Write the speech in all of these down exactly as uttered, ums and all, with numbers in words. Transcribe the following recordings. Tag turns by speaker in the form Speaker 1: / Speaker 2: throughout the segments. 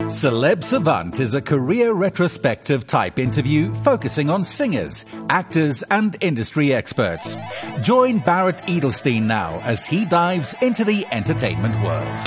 Speaker 1: Celeb Savant is a career retrospective type interview focusing on singers, actors, and industry experts. Join Barrett Edelstein now as he dives into the entertainment world.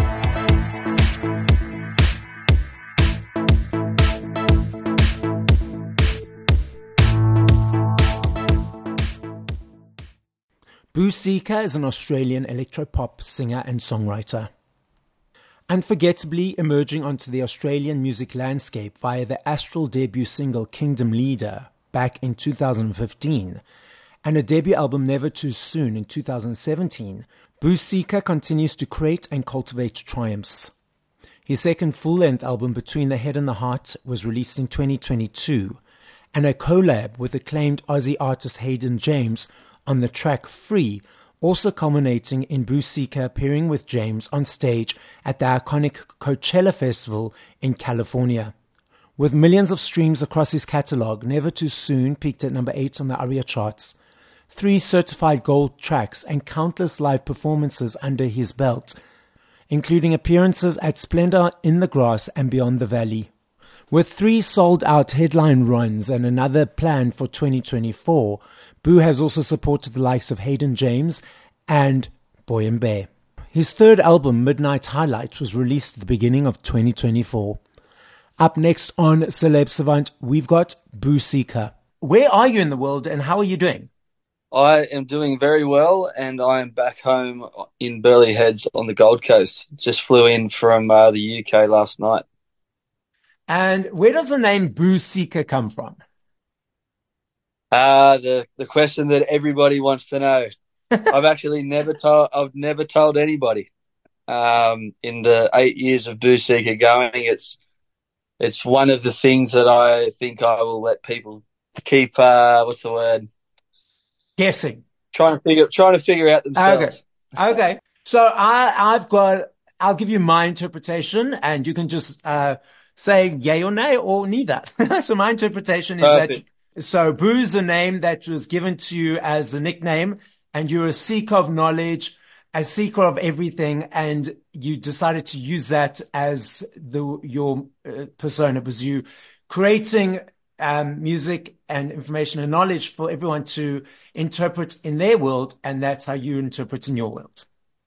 Speaker 2: Busika is an Australian electropop singer and songwriter. Unforgettably emerging onto the Australian music landscape via the Astral debut single Kingdom Leader back in two thousand fifteen and a debut album Never Too Soon in two thousand seventeen, Busika continues to create and cultivate triumphs. His second full-length album Between the Head and the Heart was released in twenty twenty-two, and a collab with acclaimed Aussie artist Hayden James on the track Free, also culminating in Busika appearing with James on stage at the iconic Coachella Festival in California. With millions of streams across his catalogue, Never Too Soon peaked at number eight on the ARIA charts, three certified gold tracks and countless live performances under his belt, including appearances at Splendor in the Grass and Beyond the Valley. With three sold-out headline runs and another planned for twenty twenty-four, Boo has also supported the likes of Hayden James and Boy and Bear. His third album, Midnight Highlight, was released at the beginning of twenty twenty-four. Up next on Celeb Savant, we've got Busika. Where are you in the world and how are you doing?
Speaker 3: I am doing very well, and I am back home in Burleigh Heads on the Gold Coast. Just flew in from uh, the U K last night.
Speaker 2: And where does the name Busika come from?
Speaker 3: Uh, the, the question that everybody wants to know. I've actually never told, I've never told anybody. Um, in the eight years of Busika going, it's, it's one of the things that I think I will let people keep, uh, what's the word?
Speaker 2: Guessing.
Speaker 3: Trying to figure, trying to figure out themselves.
Speaker 2: Okay. Okay. So I, I've got, I'll give you my interpretation and you can just, uh, say yay or nay or neither. So my interpretation is Perfect. that So Boo's a name that was given to you as a nickname, and you're a seeker of knowledge, a seeker of everything, and you decided to use that as the your uh, persona. Was you creating um, music and information and knowledge for everyone to interpret in their world, and that's how you interpret in your world.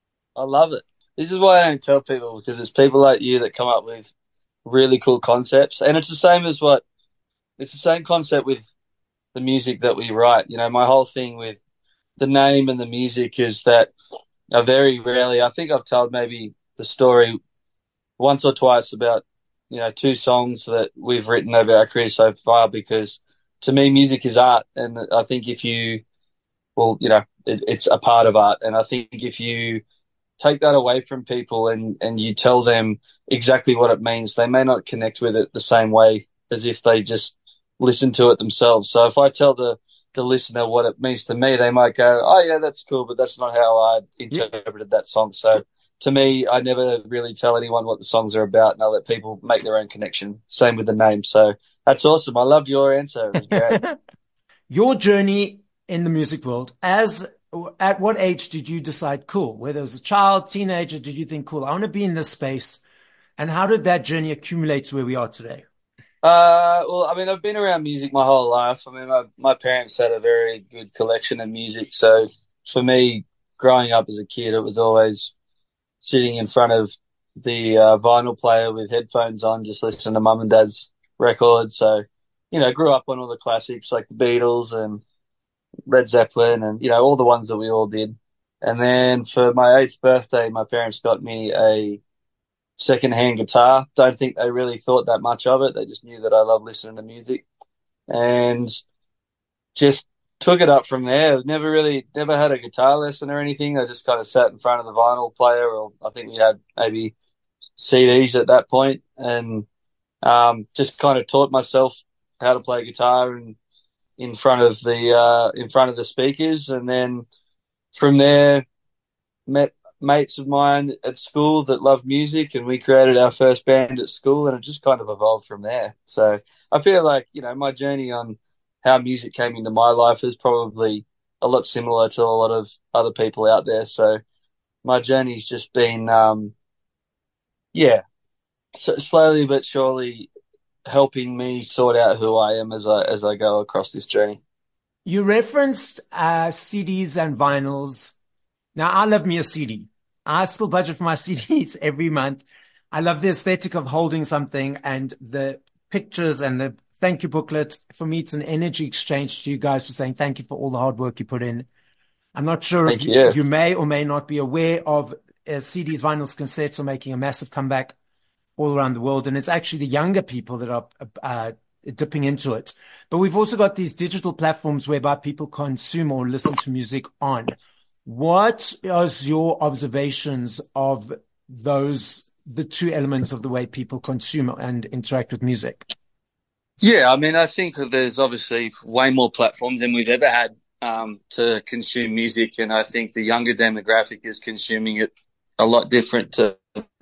Speaker 3: I love it. This is why I don't tell people, because it's people like you that come up with really cool concepts, and it's the same as what it's the same concept with the music that we write. You know, my whole thing with the name and the music is that I very rarely, I think I've told maybe the story once or twice about, you know, two songs that we've written over our career so far, because to me, music is art. And I think if you, well, you know, it, it's a part of art. And I think if you take that away from people and, and you tell them exactly what it means, they may not connect with it the same way as if they just listen to it themselves. So if I tell the, the listener what it means to me, they might go, oh yeah, that's cool, but that's not how I interpreted that song. So to me, I never really tell anyone what the songs are about, and I let people make their own connection. Same with the name. So that's awesome. I loved your answer. It was great.
Speaker 2: Your journey in the music world, as at what age did you decide, cool, whether it was a child, teenager, did you think, cool, I want to be in this space? And how did that journey accumulate to where we are today?
Speaker 3: Uh, well, I mean, I've been around music my whole life. I mean, my, my parents had a very good collection of music. So for me, growing up as a kid, it was always sitting in front of the uh, vinyl player with headphones on, just listening to mum and dad's records. So, you know, grew up on all the classics like the Beatles and Led Zeppelin and, you know, all the ones that we all did. And then for my eighth birthday, my parents got me a second-hand guitar. Don't think they really thought that much of it. They just knew that I love listening to music, and just took it up from there. Never really, never had a guitar lesson or anything. I just kind of sat in front of the vinyl player, or I think we had maybe C Ds at that point, and um, just kind of taught myself how to play guitar in, in front of the uh, in front of the speakers, and then from there met mates of mine at school that loved music, and we created our first band at school, and it just kind of evolved from there. So I feel like, you know, my journey on how music came into my life is probably a lot similar to a lot of other people out there. So my journey's just been, um, yeah, so slowly but surely helping me sort out who I am as I as I go across this journey.
Speaker 2: You referenced uh, C Ds and vinyls. Now, I love me a C D. I still budget for my C Ds every month. I love the aesthetic of holding something and the pictures and the thank you booklet. For me, it's an energy exchange to you guys for saying thank you for all the hard work you put in. I'm not sure if
Speaker 3: Thank
Speaker 2: you,
Speaker 3: you.
Speaker 2: you may or may not be aware of uh, C Ds, vinyls, cassettes are making a massive comeback all around the world. And it's actually the younger people that are uh, dipping into it. But we've also got these digital platforms whereby people consume or listen to music on. What is your observations of those, the two elements of the way people consume and interact with music?
Speaker 3: Yeah, I mean, I think that there's obviously way more platforms than we've ever had um, to consume music, and I think the younger demographic is consuming it a lot different to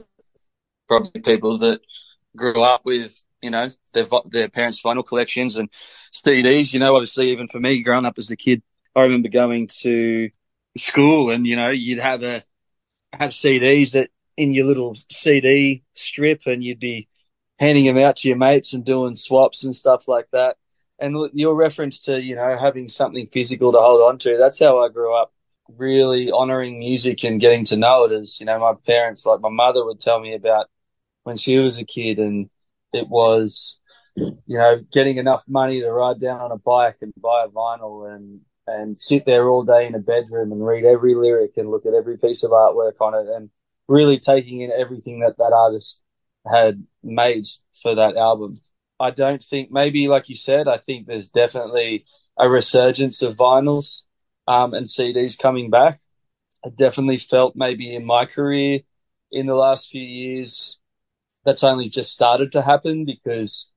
Speaker 3: probably people that grew up with, you know, their their parents' vinyl collections and C Ds. You know, obviously, even for me, growing up as a kid, I remember going to school and, you know, you'd have a have C Ds that in your little C D strip, and you'd be handing them out to your mates and doing swaps and stuff like that. And your reference to, you know, having something physical to hold on to, that's how I grew up, really honoring music and getting to know it. As, you know, my parents, like my mother would tell me about when she was a kid, and it was, you know, getting enough money to ride down on a bike and buy a vinyl and, and sit there all day in a bedroom and read every lyric and look at every piece of artwork on it, and really taking in everything that that artist had made for that album. I don't think, maybe like you said, I think there's definitely a resurgence of vinyls um, and C Ds coming back. I definitely felt maybe in my career in the last few years that's only just started to happen, because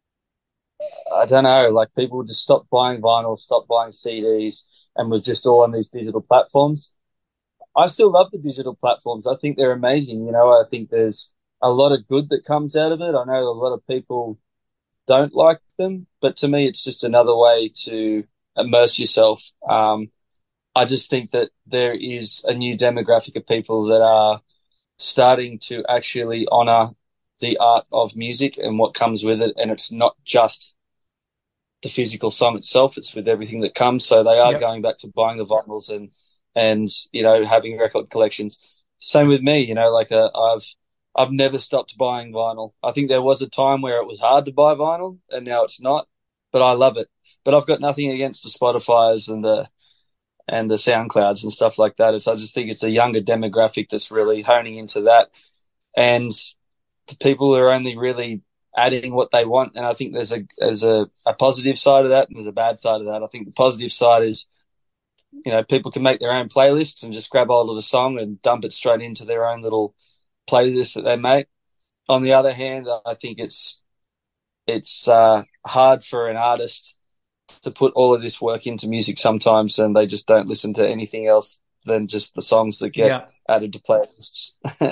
Speaker 3: I don't know, like people just stopped buying vinyl, stopped buying C Ds, and we're just all on these digital platforms. I still love the digital platforms. I think they're amazing. You know, I think there's a lot of good that comes out of it. I know a lot of people don't like them, but to me, it's just another way to immerse yourself. Um, I just think that there is a new demographic of people that are starting to actually honor the art of music and what comes with it. And it's not just the physical song itself, it's with everything that comes. So they are
Speaker 2: Yep.
Speaker 3: going back to buying the vinyls and, and, you know, having record collections. Same with me, you know, like uh, I've, I've never stopped buying vinyl. I think there was a time where it was hard to buy vinyl and now it's not, but I love it. But I've got nothing against the Spotify's and the, and the SoundClouds and stuff like that. It's, I just think it's a younger demographic that's really honing into that. And the people are only really adding what they want. And I think there's a, there's a, a positive side of that and there's a bad side of that. I think the positive side is, you know, people can make their own playlists and just grab hold of a song and dump it straight into their own little playlist that they make. On the other hand, I think it's, it's, uh, hard for an artist to put all of this work into music sometimes, and they just don't listen to anything else than just the songs that get
Speaker 2: Yeah.
Speaker 3: added to playlists.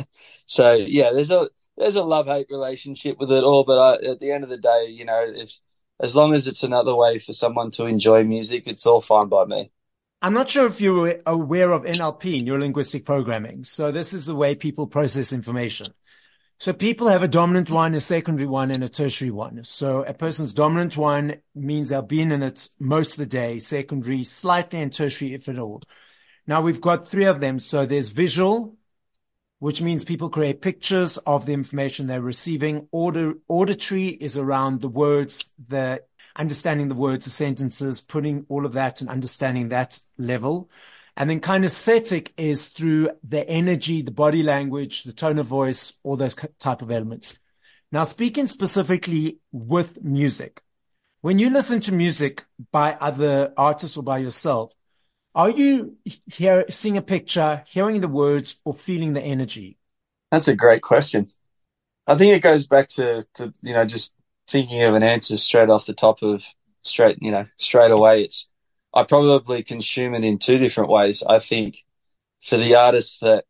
Speaker 3: So yeah, there's a there's a love hate relationship with it all, but I, at the end of the day, you know, if as long as it's another way for someone to enjoy music, it's all fine by me.
Speaker 2: I'm not sure if you're aware of N L P, neurolinguistic programming. So this is the way people process information. So people have a dominant one, a secondary one, and a tertiary one. So a person's dominant one means they'll be in it most of the day, secondary, slightly, and tertiary, if at all. Now we've got three of them. So there's visual, which means people create pictures of the information they're receiving. Audi- auditory is around the words, the understanding the words, the sentences, putting all of that and understanding that level. And then kinesthetic is through the energy, the body language, the tone of voice, all those type of elements. Now, speaking specifically with music, when you listen to music by other artists or by yourself, are you hear, seeing a picture, hearing the words, or feeling the energy?
Speaker 3: That's a great question. I think it goes back to, to you know, just thinking of an answer straight off the top of straight, you know, straight away. It's, I probably consume it in two different ways. I think for the artists that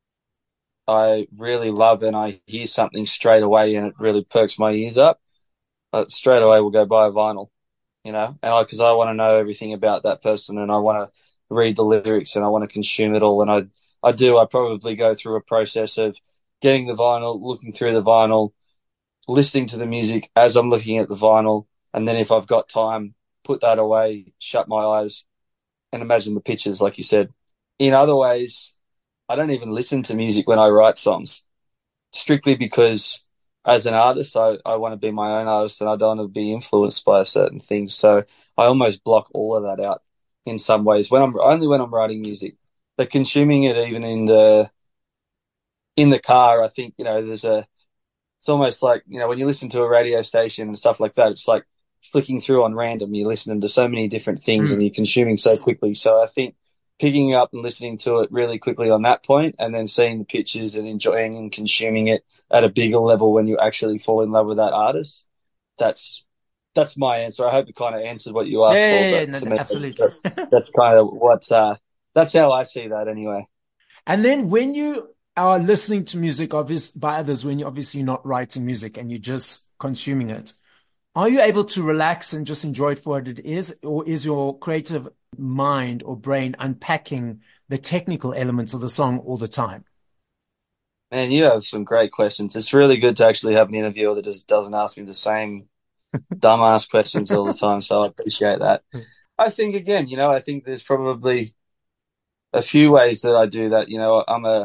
Speaker 3: I really love and I hear something straight away and it really perks my ears up, uh, straight away we'll go buy a vinyl, you know, and I, cause I want to know everything about that person and I want to read the lyrics and I want to consume it all. And I, I do, I probably go through a process of getting the vinyl, looking through the vinyl, listening to the music as I'm looking at the vinyl. And then if I've got time, put that away, shut my eyes and imagine the pictures, like you said. In other ways, I don't even listen to music when I write songs, strictly because as an artist, I, I want to be my own artist and I don't want to be influenced by certain things. So I almost block all of that out in some ways when I'm only when I'm writing music. But consuming it even in the in the car, I think, you know, there's a it's almost like, you know, when you listen to a radio station and stuff like that, it's like flicking through on random. You're listening to so many different things
Speaker 2: Mm.
Speaker 3: and you're consuming so quickly. So I think picking up and listening to it really quickly on that point and then seeing the pictures and enjoying and consuming it at a bigger level when you actually fall in love with that artist, that's that's my answer. I hope it kind of answered what you asked
Speaker 2: Yeah,
Speaker 3: for,
Speaker 2: yeah, yeah,
Speaker 3: but
Speaker 2: no,
Speaker 3: to
Speaker 2: no,
Speaker 3: me,
Speaker 2: absolutely.
Speaker 3: that's, that's kind of what's, uh, that's how I see that anyway.
Speaker 2: And then when you are listening to music obvious by others, when you're obviously not writing music and you're just consuming it, are you able to relax and just enjoy it for what it is? Or is your creative mind or brain unpacking the technical elements of the song all the time?
Speaker 3: Man, you have some great questions. It's really good to actually have an interviewer that just doesn't ask me the same dumbass questions all the time. So I appreciate that. I think again, you know, I think there's probably a few ways that I do that. You know, I'm a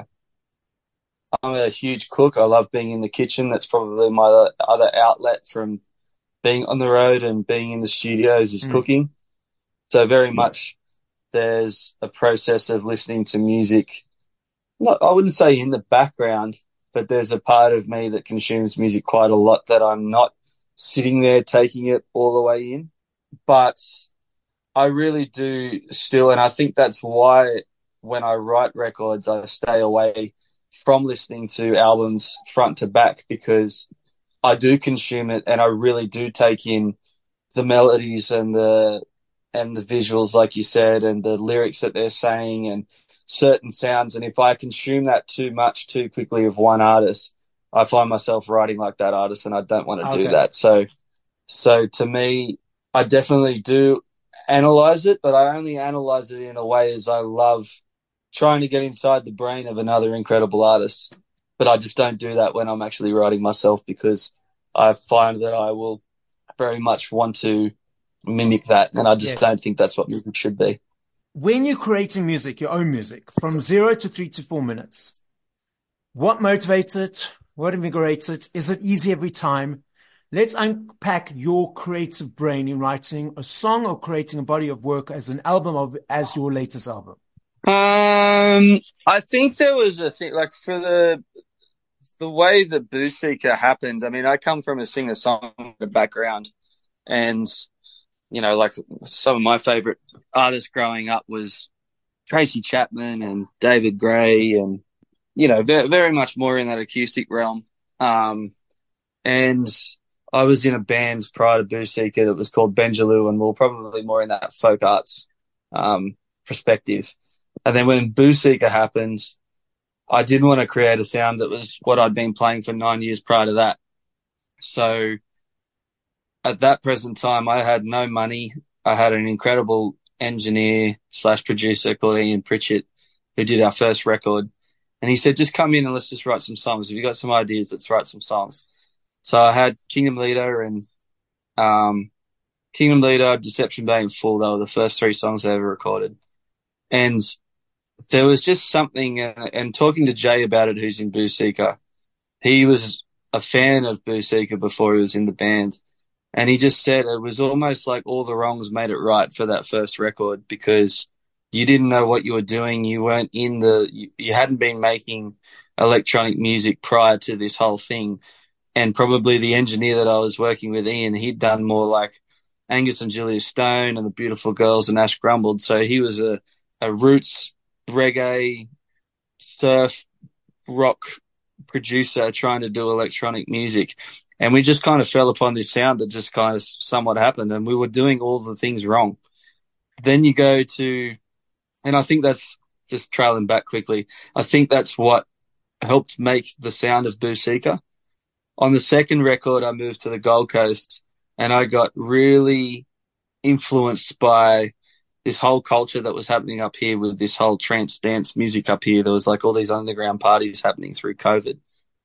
Speaker 3: I'm a huge cook. I love being in the kitchen. That's probably my other outlet from being on the road and being in the studios is
Speaker 2: Mm.
Speaker 3: cooking. So very much there's a process of listening to music. Not, I wouldn't say in the background, but there's a part of me that consumes music quite a lot that I'm not sitting there taking it all the way in. But I really do still, and I think that's why when I write records, I stay away from listening to albums front to back because I do consume it and I really do take in the melodies and the and the visuals, like you said, and the lyrics that they're saying and certain sounds. And if I consume that too much too quickly of one artist, I find myself writing like that artist and I don't want to
Speaker 2: Okay.
Speaker 3: do that. So, so to me, I definitely do analyze it, but I only analyze it in a way as I love trying to get inside the brain of another incredible artist. But I just don't do that when I'm actually writing myself because I find that I will very much want to mimic that. And I just
Speaker 2: Yes.
Speaker 3: don't think that's what music should be.
Speaker 2: When you're creating music, your own music, from zero to three to four minutes, what motivates it? What invigorates it? Is it easy every time? Let's unpack your creative brain in writing a song or creating a body of work as an album of as your latest album.
Speaker 3: Um, I think there was a thing like for the the way that Bootseeker happened. I mean, I come from a singer-songwriter background, and you know, like some of my favorite artists growing up was Tracy Chapman and David Gray, and you know, very, very much more in that acoustic realm. Um, and I was in a band prior to Bootseeker that was called Benjaloo, and we we're probably more in that folk arts um, perspective. And then when Bootseeker happened, I didn't want to create a sound that was what I'd been playing for nine years prior to that. So at that present time, I had no money. I had an incredible engineer slash producer called Ian Pritchett who did our first record. And he said, just come in and let's just write some songs. If you got some ideas, let's write some songs. So I had Kingdom Leader and um, Kingdom Leader, Deception Bay and Full. They were the first three songs I ever recorded. And there was just something, uh, and talking to Jay about it, who's in Bootseeker, he was a fan of Bootseeker before he was in the band. And he just said it was almost like all the wrongs made it right for that first record because you didn't know what you were doing. You weren't in the, you, you hadn't been making electronic music prior to this whole thing. And probably the engineer that I was working with, Ian, he'd done more like Angus and Julia Stone and the Beautiful Girls and Ash Grumbled. So he was a, a roots reggae, surf, rock producer trying to do electronic music. And we just kind of fell upon this sound that just kind of somewhat happened. And we were doing all the things wrong. Then you go to, and I think that's just trailing back quickly. I think that's what helped make the sound of Bootseeker. On the second record, I moved to the Gold Coast and I got really influenced by this whole culture that was happening up here with this whole trance dance music up here. There was like all these underground parties happening through COVID.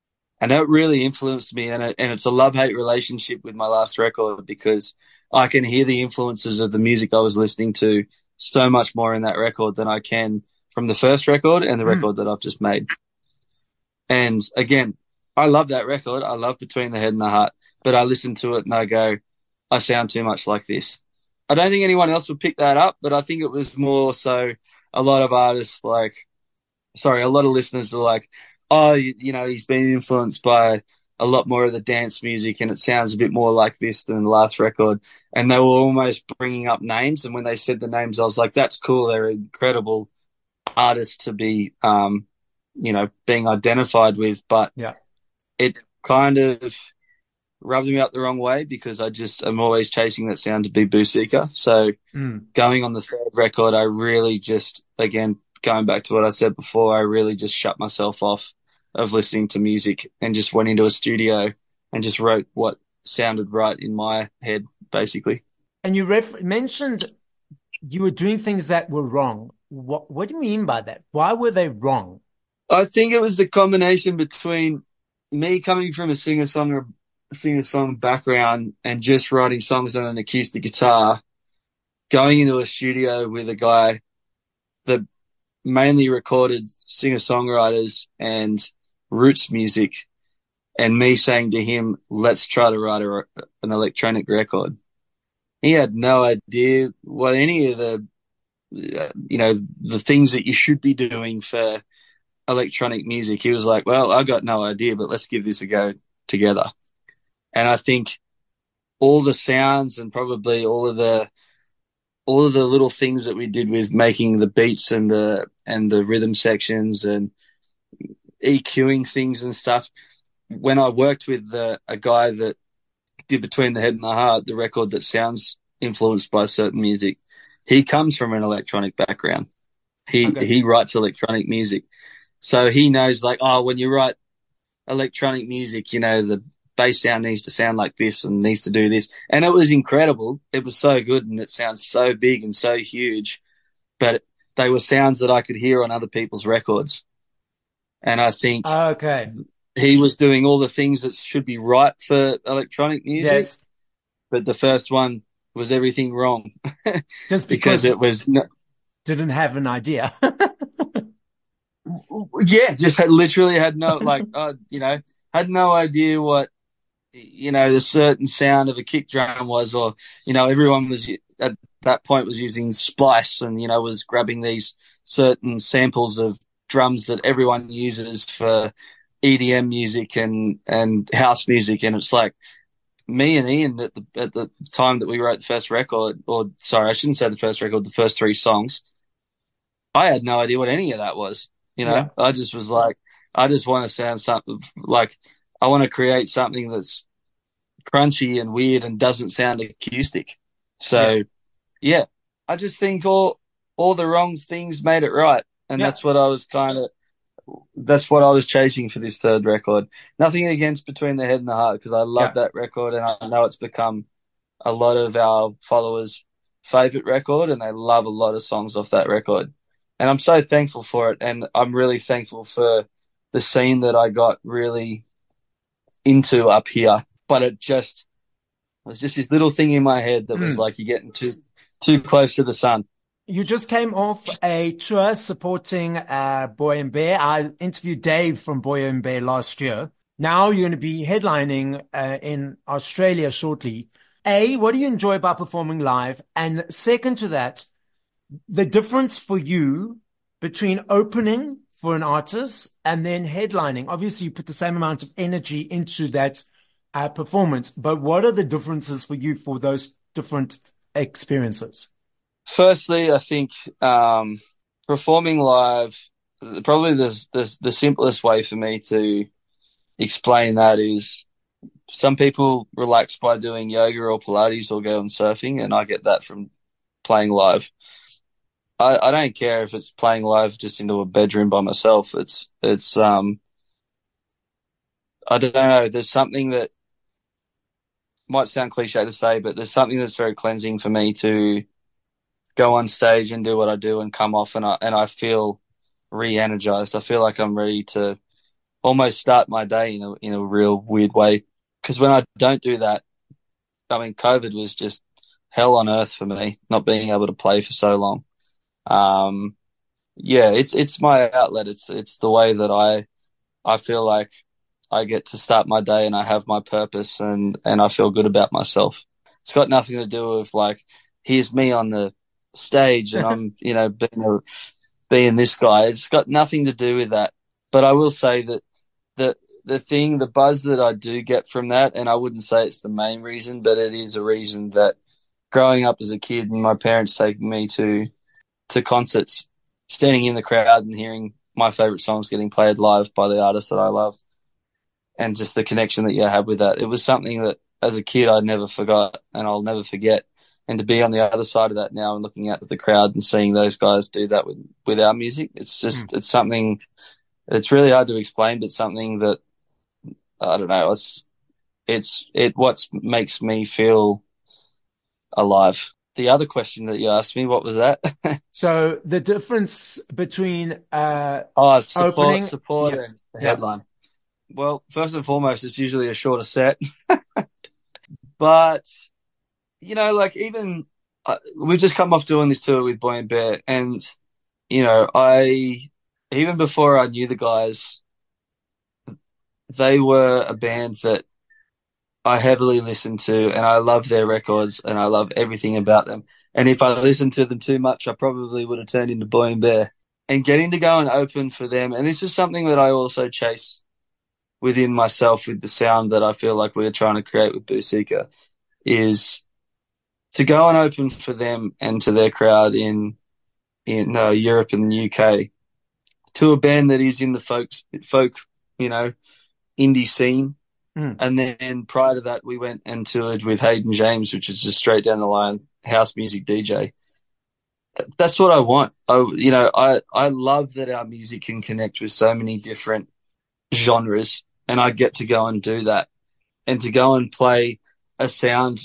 Speaker 3: And that really influenced me. And, it, and it's a love-hate relationship with my last record because I can hear the influences of the music I was listening to so much more in that record than I can from the first record and the
Speaker 2: Mm.
Speaker 3: record that I've just made. And again, I love that record. I love Between the Head and the Heart, but I listen to it and I go, I sound too much like this. I don't think anyone else would pick that up, but I think it was more so a lot of artists like, sorry, a lot of listeners are like, oh, you, you know, he's been influenced by a lot more of the dance music and it sounds a bit more like this than the last record. And they were almost bringing up names. And when they said the names, I was like, that's cool. They're incredible artists to be, um, you know, being identified with. But
Speaker 2: Yeah.
Speaker 3: it kind of rubs me up the wrong way because I just am always chasing that sound to be Boosika. So
Speaker 2: Mm.
Speaker 3: going on the third record, I really just, again, going back to what I said before, I really just shut myself off of listening to music and just went into a studio and just wrote what sounded right in my head, basically.
Speaker 2: And you ref- mentioned you were doing things that were wrong. What, what do you mean by that? Why were they wrong?
Speaker 3: I think it was the combination between me coming from a singer-songwriter singer-song background and just writing songs on an acoustic guitar, going into a studio with a guy that mainly recorded singer-songwriters and roots music, and me saying to him, let's try to write a, an electronic record. He had no idea what any of the, you know, the things that you should be doing for electronic music. He was like, well, I got no idea, but let's give this a go together. And I think all the sounds and probably all of the all of the little things that we did with making the beats and the and the rhythm sections and EQing things and stuff. When I worked with the, a guy that did Between the Head and the Heart, the record that sounds influenced by certain music, he comes from an electronic background. He
Speaker 2: Okay.
Speaker 3: he writes electronic music, so he knows like, oh, when you write electronic music, you know, the bass sound needs to sound like this and needs to do this. And it was incredible. It was so good and it sounds so big and so huge, but they were sounds that I could hear on other people's records. And I think
Speaker 2: Okay.
Speaker 3: he was doing all the things that should be right for electronic music,
Speaker 2: Yes.
Speaker 3: but the first one was everything wrong
Speaker 2: Just
Speaker 3: because
Speaker 2: because
Speaker 3: it was, no,
Speaker 2: didn't have an idea.
Speaker 3: yeah, just had literally had no, like, uh, you know, had no idea what, you know, the certain sound of a kick drum was, or, you know, everyone was at that point was using Splice and, you know, was grabbing these certain samples of drums that everyone uses for E D M music and, and house music. And it's like me and Ian at the, at the time that we wrote the first record, or sorry, I shouldn't say the first record, the first three songs, I had no idea what any of that was. You know,
Speaker 2: Yeah.
Speaker 3: I just was like, I just want to sound something like, I want to create something that's crunchy and weird and doesn't sound acoustic. So,
Speaker 2: Yeah.
Speaker 3: yeah, I just think all all the wrong things made it right, and
Speaker 2: Yeah.
Speaker 3: that's what I was kind of, that's what I was chasing for this third record. Nothing against Between the Head and the Heart because I love
Speaker 2: Yeah.
Speaker 3: that record, and I know it's become a lot of our followers' favorite record, and they love a lot of songs off that record. And I'm so thankful for it, and I'm really thankful for the scene that I got really into up here. But it just it was just this little thing in my head that was
Speaker 2: Mm.
Speaker 3: like, you're getting too too close to the sun.
Speaker 2: You just came off a tour supporting uh, Boy and Bear. I interviewed Dave from Boy and Bear last year. Now you're going to be headlining uh, in Australia shortly. A, what do you enjoy about performing live? And second to that, the difference for you between opening for an artist and then headlining. Obviously, you put the same amount of energy into that uh, performance, but what are the differences for you for those different experiences?
Speaker 3: Firstly, I think um, performing live, probably the, the the simplest way for me to explain that is, some people relax by doing yoga or Pilates or go on surfing, and I get that from playing live. I, I don't care if it's playing live just into a bedroom by myself. It's it's um I don't know. There's something that might sound cliche to say, but there's something that's very cleansing for me to go on stage and do what I do and come off, and I and I feel re-energized. I feel like I'm ready to almost start my day in a in a real weird way. Because when I don't do that, I mean, COVID was just hell on earth for me, not being able to play for so long. Um, yeah, it's it's my outlet. It's it's the way that I I feel like I get to start my day and I have my purpose and and I feel good about myself. It's got nothing to do with like, here's me on the stage and I'm, you know, being a, being this guy. It's got nothing to do with that. But I will say that the the thing, the buzz that I do get from that, and I wouldn't say it's the main reason, but it is a reason that growing up as a kid and my parents taking me to to concerts, standing in the crowd and hearing my favorite songs getting played live by the artists that I loved, and just the connection that you have with that. It was something that as a kid I never forgot and I'll never forget. And to be on the other side of that now and looking out at the crowd and seeing those guys do that with, with our music, it's just, mm. it's something, it's really hard to explain, but something that, I don't know, it's, it's, it, what makes me feel alive. The other question that you asked me, what was that?
Speaker 2: So the difference between, uh,
Speaker 3: oh, support,
Speaker 2: opening,
Speaker 3: support
Speaker 2: yeah,
Speaker 3: and the
Speaker 2: yeah.
Speaker 3: headline. Well, first and foremost, it's usually a shorter set, but you know, like even uh, we've just come off doing this tour with Boy and Bear, and you know, I even before I knew the guys, they were a band that I heavily listened to, and I love their records, and I love everything about them. And if I listened to them too much, I probably would have turned into Boy and Bear. And getting to go and open for them, and this is something that I also chase within myself with the sound that I feel like we're trying to create with Busika, is to go and open for them and to their crowd in in uh, Europe and the U K, to a band that is in the folk, folk you know, indie scene.
Speaker 2: Mm.
Speaker 3: And then prior to that, we went and toured with Hayden James, which is just straight down the line, house music D J. That's what I want. I, you know, I, I love that our music can connect with so many different genres, and I get to go and do that, and to go and play a sound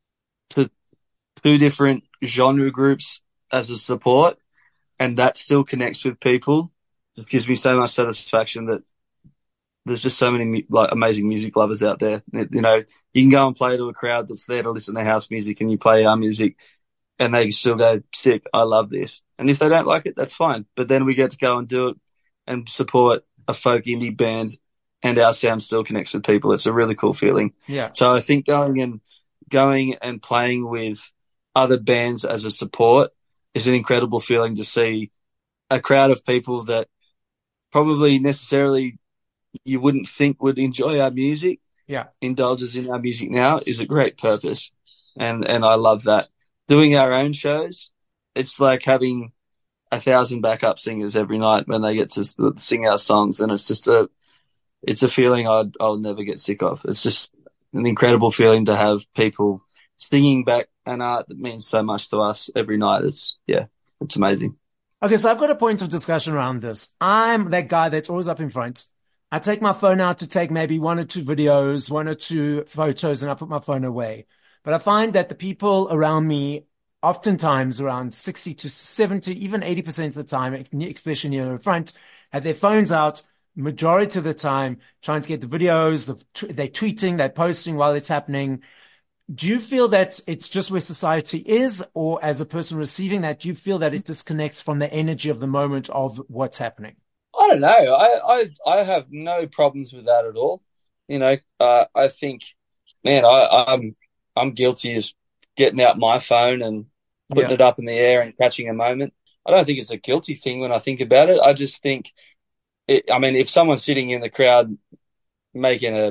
Speaker 3: to two different genre groups as a support, and that still connects with people. It gives me so much satisfaction that there's just so many like amazing music lovers out there. You know, you can go and play to a crowd that's there to listen to house music, and you play our music and they still go, sick, I love this. And if they don't like it, that's fine. But then we get to go and do it and support a folk indie band, and our sound still connects with people. It's a really cool feeling.
Speaker 2: Yeah.
Speaker 3: So I think going and going and playing with other bands as a support is an incredible feeling, to see a crowd of people that probably necessarily you wouldn't think would enjoy our music,
Speaker 2: yeah,
Speaker 3: indulges in our music now, is a great purpose. And, and I love that. Doing our own shows, it's like having a thousand backup singers every night when they get to sing our songs. And it's just a, it's a feeling I'd, I'll never get sick of. It's just an incredible feeling to have people singing back an art that means so much to us every night. It's, yeah, it's amazing.
Speaker 2: Okay, so I've got a point of discussion around this. I'm that guy that's always up in front. I take my phone out to take maybe one or two videos, one or two photos, and I put my phone away. But I find that the people around me, oftentimes around sixty to seventy, even eighty percent of the time, especially near the front, have their phones out majority of the time, trying to get the videos, the, they're tweeting, they're posting while it's happening. Do you feel that it's just where society is, or as a person receiving that, do you feel that it disconnects from the energy of the moment of what's happening?
Speaker 3: I don't know. I, I, I have no problems with that at all. You know, uh, I think, man, I, I'm, I'm guilty of getting out my phone and putting
Speaker 2: Yeah.
Speaker 3: it up in the air and catching a moment. I don't think it's a guilty thing when I think about it. I just think, it, I mean, if someone's sitting in the crowd making a,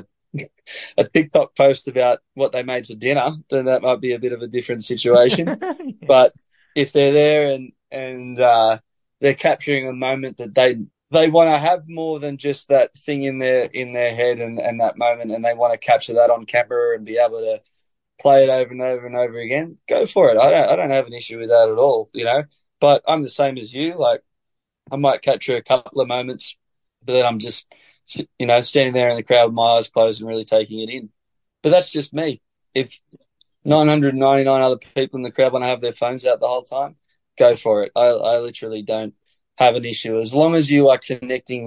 Speaker 3: a TikTok post about what they made for dinner, then that might be a bit of a different situation.
Speaker 2: Yes.
Speaker 3: But if they're there and, and, uh, they're capturing a moment that they, they want to have more than just that thing in their, in their head and, and that moment, and they want to capture that on camera and be able to play it over and over and over again, go for it. I don't, I don't have an issue with that at all, you know, but I'm the same as you. Like, I might capture a couple of moments, but then I'm just, you know, standing there in the crowd with my eyes closed and really taking it in. But that's just me. If nine hundred ninety-nine other people in the crowd want to have their phones out the whole time, go for it. I, I literally don't have an issue. As long as you are connecting with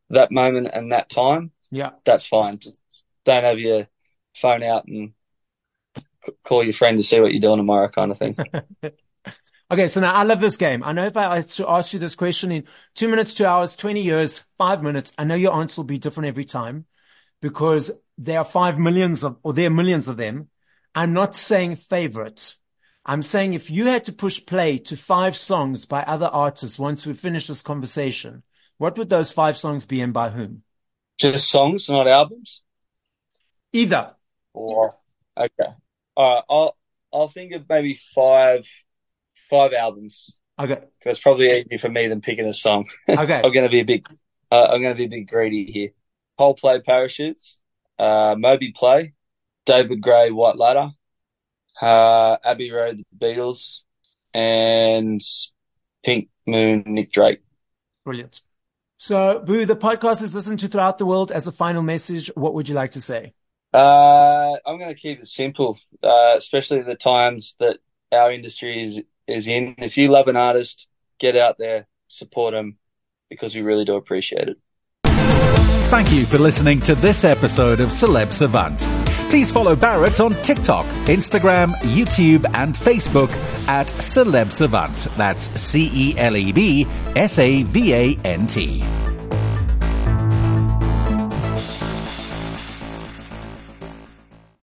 Speaker 3: that moment and that time,
Speaker 2: Yeah.
Speaker 3: that's fine. Just don't have your phone out and c- call your friend to see what you're doing tomorrow kind of thing.
Speaker 2: Okay, so now I love this game. I know if I ask you this question in two minutes, two hours, twenty years, five minutes, I know your answer will be different every time because there are five millions of, or there are millions of them. I'm not saying favorite. I'm saying if you had to push play to five songs by other artists once we finish this conversation, what would those five songs be and by whom?
Speaker 3: Just songs, not albums?
Speaker 2: Either.
Speaker 3: Or, okay. All right, I'll, I'll think of maybe five, five albums.
Speaker 2: Okay.
Speaker 3: So it's probably easier for me than picking a song.
Speaker 2: Okay.
Speaker 3: I'm going to be a big, uh, I'm going to be a bit greedy here. Coldplay, Parachutes, uh, Moby Play, David Gray, White Ladder, uh, Abbey Road, The Beatles, and Pink Moon, Nick Drake.
Speaker 2: Brilliant. So, Boo, the podcast is listened to throughout the world. As a final message, what would you like to say?
Speaker 3: Uh, I'm going to keep it simple, uh, especially the times that our industry is, is in. If you love an artist, get out there, support them, because we really do appreciate it.
Speaker 1: Thank you for listening to this episode of Celeb Savant. Please follow Barrett on TikTok, Instagram, YouTube, and Facebook at Celeb Savant. That's C E L E B S A V A N T.